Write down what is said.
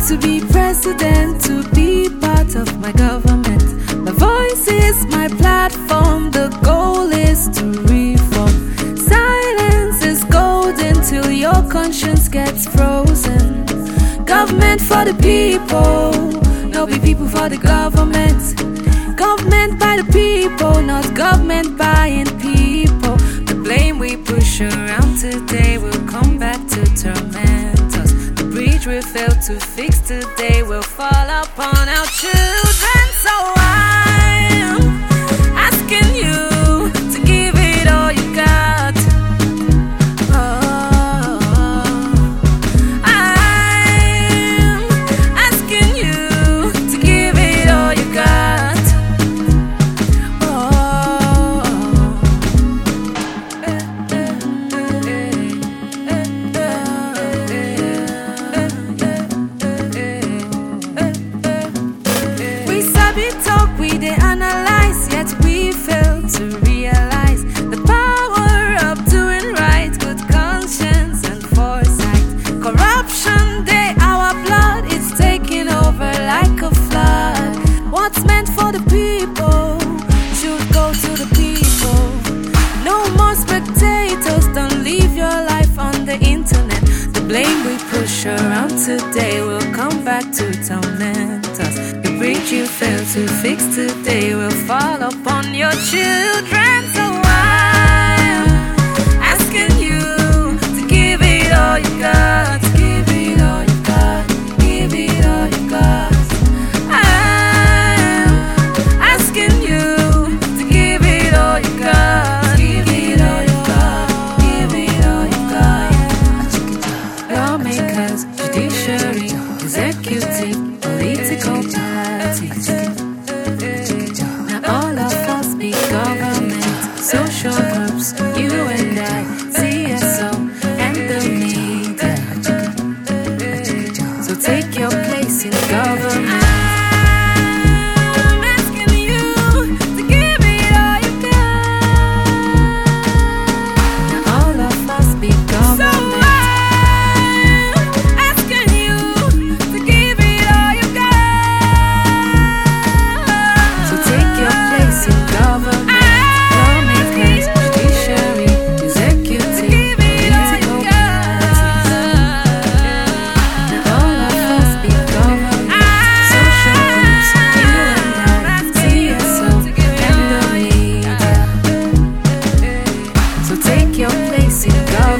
to be president, to be part of my government. My voice is my platform, the goal is to reform. Silence is golden till your conscience gets frozen. Government for the people, no be people for the government. Government by the people, not government buying people. The blame we push around today will come back to torment us. The bridge we failed to fix today will fall upon our children. So I'm asking you to give it all you got. I'm asking you to give it all you got. We sabi talk, we dey analyze, yet we fail to realize the power of doing right, good conscience and foresight. Corruption dey our blood, it's taking over like a flood. What's meant for the people should go to the people. No more spectators, don't leave your life on the internet. The blame we push around today will come back to torment us. The bridge you fail to fix today will fall upon your children. So I'm asking you to give it all you got. Give it all you got. Give it all you got. I'm asking you to give it all you got. Give it all you got. Give it all you got. Lawmakers, judiciary, executive, political parties. Now all of us be government, social groups, you and I, CSO, and the media. So take your place in government. I'm asking you to give it all you got. Now all of us be government. Asking you to give it all you got. So take your place in government. Lawmakers, judiciary, executive, political parties. Now all of us be government, social groups, you and I, CSO, and the media. So take your place in government.